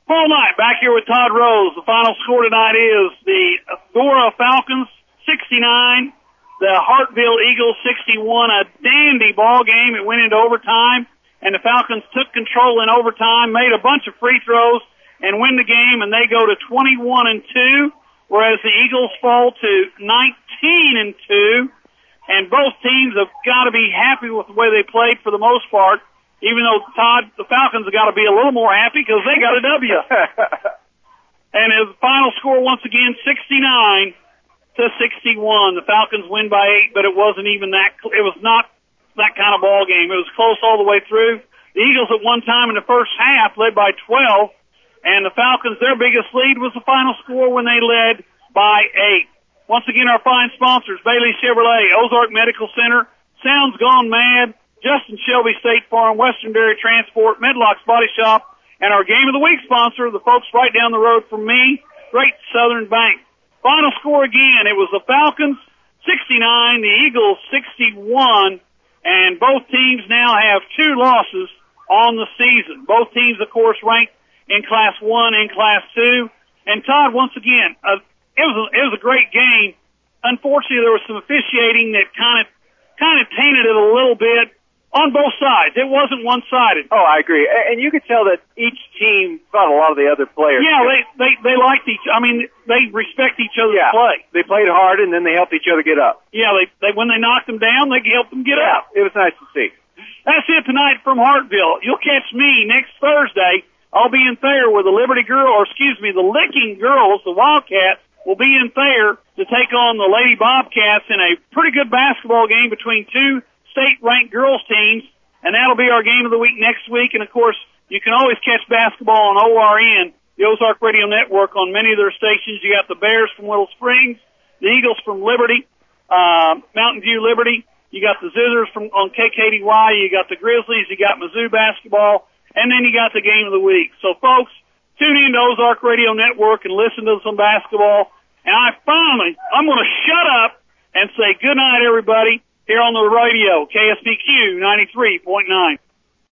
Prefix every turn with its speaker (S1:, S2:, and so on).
S1: Full night, back here with Todd Rose. The final score tonight is the Athora Falcons 69, the Hartville Eagles 61. A dandy ball game. It went into overtime, and the Falcons took control in overtime, made a bunch of free throws, and win the game, and they go to 21-2, whereas the Eagles fall to 19-2. And both teams have got to be happy with the way they played for the most part. Even though, Todd, the Falcons have got to be a little more happy because they got a W. And his final score, once again, 69-61. The Falcons win by 8, but it wasn't even that. It was not that kind of ball game. It was close all the way through. The Eagles at one time in the first half led by 12, and the Falcons, their biggest lead was the final score when they led by 8. Once again, our fine sponsors, Bailey Chevrolet, Ozark Medical Center, Sounds Gone Mad, Justin Shelby State Farm, Western Dairy Transport, Medlock's Body Shop, and our Game of the Week sponsor, the folks right down the road from me, Great Southern Bank. Final score again, it was the Falcons 69, the Eagles 61, and both teams now have 2 losses on the season. Both teams, of course, ranked in Class 1 and Class 2. And Todd, once again, it was a great game. Unfortunately, there was some officiating that kind of tainted it a little bit. On both sides. It wasn't one-sided.
S2: Oh, I agree. And you could tell that each team fought a lot of the other players.
S1: Yeah, they liked they respect each other's play.
S2: They played hard, and then they helped each other get up.
S1: Yeah, they when they knocked them down, they helped them get up.
S2: It was nice to see.
S1: That's it tonight from Hartville. You'll catch me next Thursday. I'll be in Thayer with the the Licking Girls, the Wildcats, will be in Thayer to take on the Lady Bobcats in a pretty good basketball game between 2 state-ranked girls teams, and that'll be our game of the week next week. And, of course, you can always catch basketball on ORN, the Ozark Radio Network, on many of their stations. You got the Bears from Willow Springs, the Eagles from Liberty, Mountain View Liberty. You got the Zizzers on KKDY. You got the Grizzlies. You got Mizzou basketball. And then you got the game of the week. So, folks, tune in to Ozark Radio Network and listen to some basketball. And I'm going to shut up and say good night, everybody, here on the radio, KSBQ 93.9.